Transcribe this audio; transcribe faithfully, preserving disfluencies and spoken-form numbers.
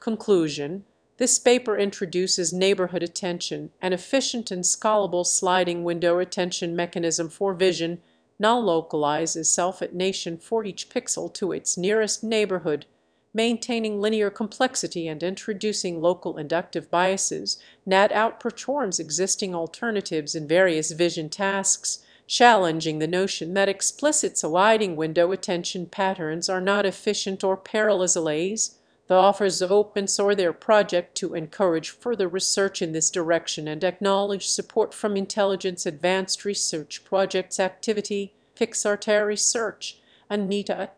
Conclusion. This paper introduces neighborhood attention, an efficient and scalable sliding window attention mechanism for vision, now localizes self-attention for each pixel to its nearest neighborhood, maintaining linear complexity and introducing local inductive biases. N A T outperforms existing alternatives in various vision tasks, challenging the notion that explicit sliding window attention patterns are not efficient or parallels. The authors open source their project to encourage further research in this direction and acknowledge support from Intelligence Advanced Research Projects Activity, Pixartary Research, and N I T A.